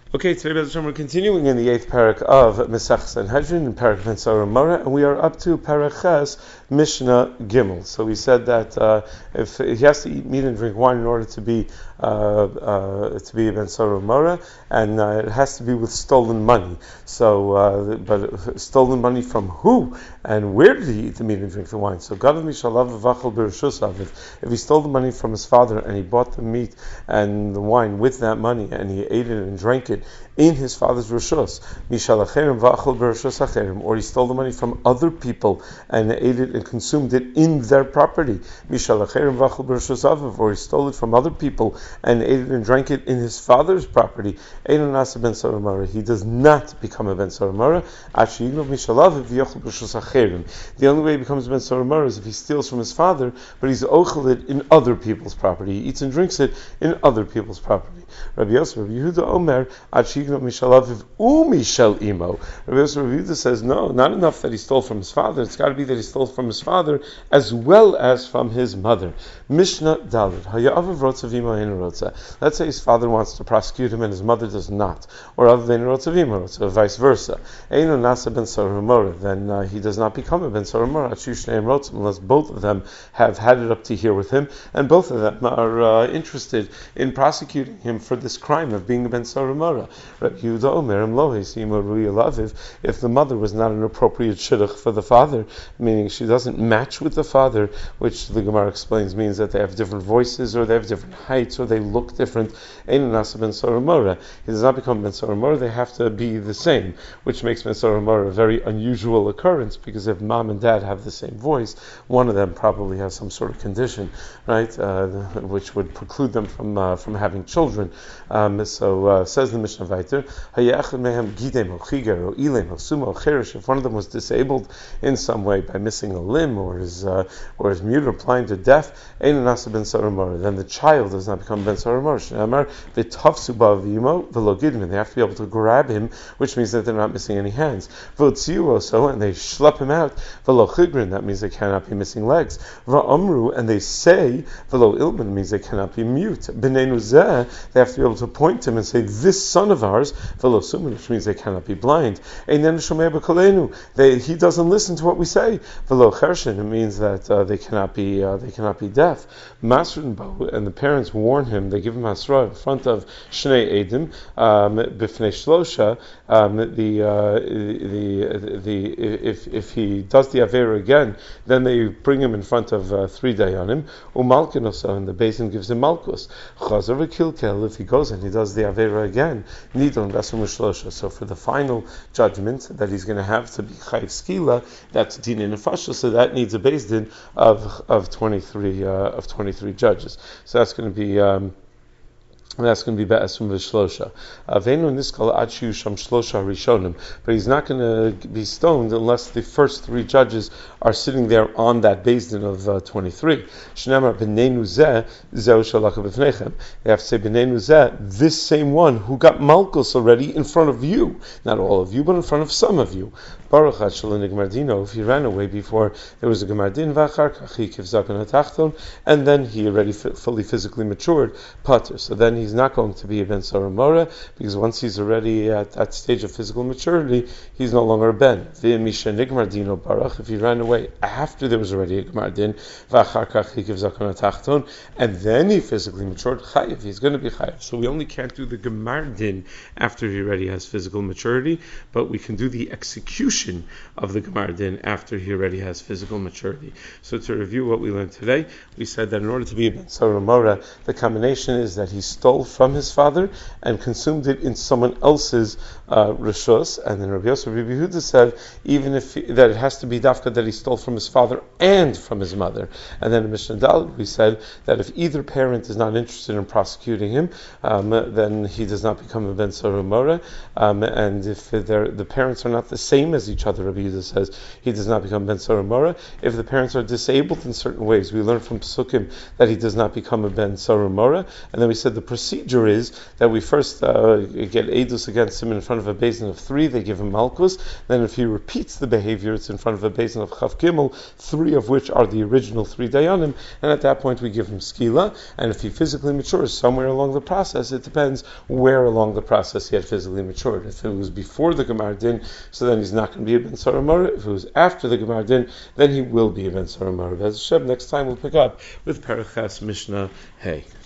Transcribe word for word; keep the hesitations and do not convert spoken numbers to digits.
Okay, today we're continuing in the eighth parak of Mesech Sanhedrin in Parak Ben Saramara, and we are up to Parak Ches Mishnah Gimel. So we said that uh, if he has to eat meat and drink wine in order to be uh, uh, to be Ben Saramara, and uh, it has to be with stolen money. So, uh, but stolen money from who and where did he eat the meat and drink the wine? So Gadav Mishalav Vachal Berushusav. If he stole the money from his father and he bought the meat and the wine with that money and he ate it and drank it in his father's rishus, or he stole the money from other people and ate it and consumed it in their property, or he stole it from other people and ate it and drank it in his father's property, he does not become a ben saramara. The only way he becomes a ben saramara is if he steals from his father, but he's ochel it in other people's property. He eats and drinks it in other people's property. Rabbi Yosef, Rabbi Yehuda Omer, Mishalaviv Umishal Imo. Rabbi Yosef Rabbi Yehuda says, no, not enough that he stole from his father. It's got to be that he stole from his father as well as from his mother. Mishnah Daled. Hayavav Rotzav Imo Ein Rotza. Let's say his father wants to prosecute him and his mother does not, or other than Rotzav Imo Rotza, vice versa. Eino Nasa Ben Saramora. Then uh, he does not become a Ben Saramora unless both of them have had it up to here with him, and both of them are uh, interested in prosecuting him for this crime of being a Ben Saramora. If the mother was not an appropriate shidduch for the father, meaning she doesn't match with the father, which the Gemara explains means that they have different voices, or they have different heights, or they look different. He does not become Ben Saramora, they have to be the same, which makes Ben Saramora a very unusual occurrence, because if mom and dad have the same voice, one of them probably has some sort of condition, right, uh, which would preclude them from uh, from having children. Um, so uh, says the Mishnah Vayter, if one of them was disabled in some way by missing a limb, or is uh, or is mute or blind or deaf, then the child does not become ben saramor. They have to be able to grab him, which means that they're not missing any hands. Also, and they schlep him out. That means they cannot be missing legs. And they say, it means they cannot be mute. They have to be able to point to him and say, this son of ours, which means they cannot be blind. They, he doesn't listen to what we say. It means that uh, they cannot be uh, they cannot be deaf. And the parents warn him. They give him hasra in front of Shnei Edim, b'fnei Shlosha. Um, the uh, the the if if he does the avera again, then they bring him in front of uh, three dayanim. Umalkinosa, and the basin gives him malchus. Chazar v'kilkel. If he goes and he does the avera again, nidon basum shlosha. So for the final judgment that he's going to have to be chayiv skila, that's din in nefasha. So that needs a beis din of of twenty three uh, of twenty three judges. So that's going to be. Um, And that's going to be be'esum v'shlosha. Avenu niskal achiu sham shlosha rishonim. But he's not going to be stoned unless the first three judges are sitting there on that beis din of uh, twenty-three. Shnamar b'neinu zeh zeu shalaka b'fnechem. They have to say b'neinu zeh, this same one who got malchus already in front of you, not all of you, but in front of some of you. Baruch HaShalom Gmardino. If he ran away before there was a Gemardin v'achar kach he kivzakon hatachton, and then he already f- fully physically matured, pater. So then he's not going to be a ben saramora, because once he's already at that stage of physical maturity, he's no longer a ben. V'misha nigmardino baruch. If he ran away after there was already a Gemardin v'achar kach he kivzakon hatachton, and then he physically matured, chayiv. He's going to be chayiv. So we only can't do the Gemardin after he already has physical maturity, but we can do the execution of the Gemardin after he already has physical maturity. So to review what we learned today, we said that in order to be a ben saramora, the combination is that he stole from his father and consumed it in someone else's uh, rishus. And then Rabbi Yosef Rabbi Yehuda said even if he, that it has to be dafka that he stole from his father and from his mother. And then in Mishnah Daled we said that if either parent is not interested in prosecuting him, um, then he does not become a ben saramora. Um, and if the parents are not the same as each other, Rabbi Yehuda says he does not become ben saramora. If the parents are disabled in certain ways, we learn from Pesukim that he does not become a ben saramora. And then we said the procedure is that we first uh, get edus against him in front of a basin of three. They give him malchus. Then, if he repeats the behavior, it's in front of a basin of chav gimel, three of which are the original three dayanim. And at that point, we give him skila. And if he physically matures somewhere along the process, it depends where along the process he had physically matured. If it was before the Gemar Din, so then he's not going to be a Ben Saramar. If it was after the Gemar Din, then he will be a Ben Saramar. As Hashem, next time we'll pick up with Paracha's Mishnah Hey.